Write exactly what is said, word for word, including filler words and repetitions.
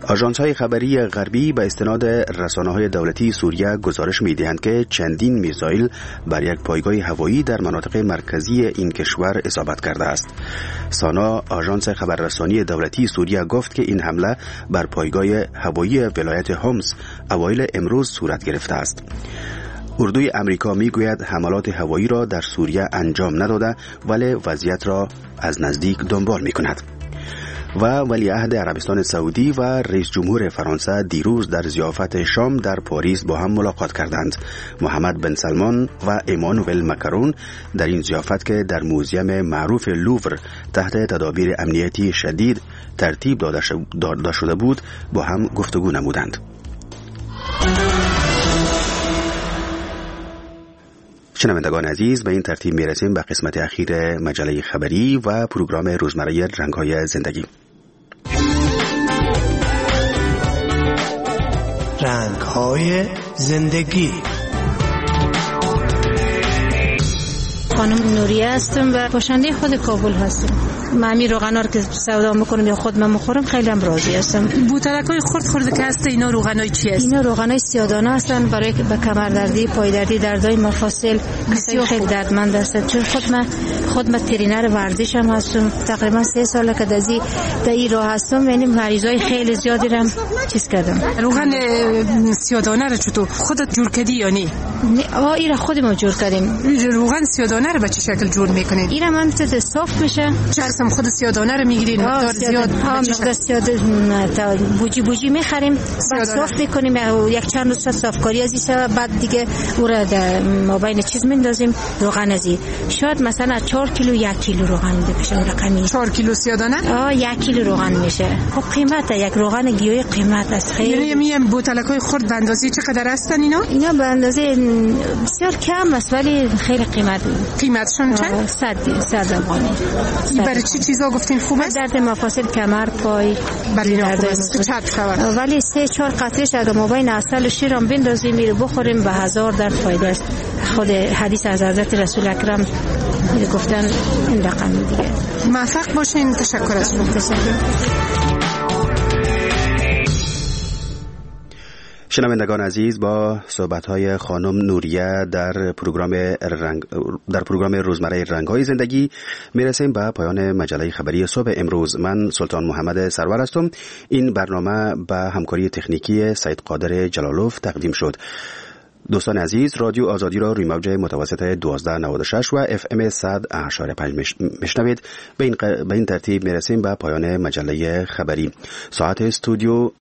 آژانس‌های خبری غربی به استناد رسانه‌های دولتی سوریه گزارش می‌دهند که چندین میزایل بر یک پایگاه هوایی در مناطق مرکزی این کشور اصابت کرده است. سانا، آژانس خبررسانی دولتی سوریه گفت که این حمله بر پایگاه هوایی ولایت هومس اوایل امروز صورت گرفته است. اردوی امریکا میگوید حملات هوایی را در سوریه انجام نداده ولی وضعیت را از نزدیک دنبال می‌کند. و ولیعهد عربستان سعودی و رئیس جمهور فرانسه دیروز در ضیافت شام در پاریس با هم ملاقات کردند. محمد بن سلمان و ایمانوئل مکرون در این ضیافت که در موزیم معروف لوور تحت تدابیر امنیتی شدید ترتیب داده شده بود با هم گفتگو نمودند. شنوندگان عزیز، به این ترتیب میرسیم به قسمت اخیر مجله خبری و پروگرام روزمره رنگ‌های زندگی. رنگ‌های زندگی. خانم نوریه هستم و باشنده خود کابل هستم. من همین روغنا رو که سودا میکنم یا خود من میخورم خیلی هم راضی هستم. بوتلکای خرد خورده که هست اینا روغنای چی هست؟ اینا روغنای سیادانه هستن برای به کمر دردی، پای دردی، دردای مفاصل بسیار خیلی دردمند هستن. چون خود من خود من ترینر ورزش هم هستم. تقریبا سه ساله که دزی در این راه هستم، یعنی مریضای خیلی زیادی رم چیز کردم. روغن سیادانه رو چطور خودت جور کردی یا نه؟ آ این را خودمون جور کردیم. روغن سیادانه رو به چه شکل جور میکنید؟ این را من چه صاف میشه. چه قسم خود سیادانه رو میگیرین؟ مقدار زیاد ها مقدار زیاد بوجی بوجی میخریم، بعد صاف میکنیم، یک چند روز صافکاری از این بعد دیگه او را در مابین چیز میندازیم روغن ازی. شاید مثلا چهار کیلو یک کیلو روغن بکشم رقمی. چهار کیلو سیادانه؟ آ یک کیلو روغن میشه. خب قیمت یک روغن گیاهی قیمت است خیلی. یعنی میگم بوتلکای خرد به اندازه چقدر هستن اینا؟ اینا به اندازه بسیار کم است ولی خیلی قیمت. قیمتشون چند؟ صد صد افغانی. برای چی چیزا گفتین خوب است؟ درد مفاصل کمر پای برای درد چپ شود. ولی سه چهار قطرهش اگه مابین عسل و شیر هم بندازیم میره بخوریم به هزار در فایده است. خود حدیث از حضرت رسول اکرم گفتن این رقم دیگه. موفق باشین. تشکر از شما. شنوندگان عزیز، با صحبت‌های خانم نوریه در پروگرام رنگ در پروگرام روزمره رنگ‌های زندگی میرسیم به پایان مجله خبری صبح امروز. من سلطان محمد سرور هستم. این برنامه به همکاری تکنیکی سید قادر جلالوف تقدیم شد. دوستان عزیز، رادیو آزادی را روی موج متوسط دوازده نود و شش و اف ام صد و اشاره پنج میشنوید. به این به این ترتیب میرسیم به پایان مجله خبری. ساعت استودیو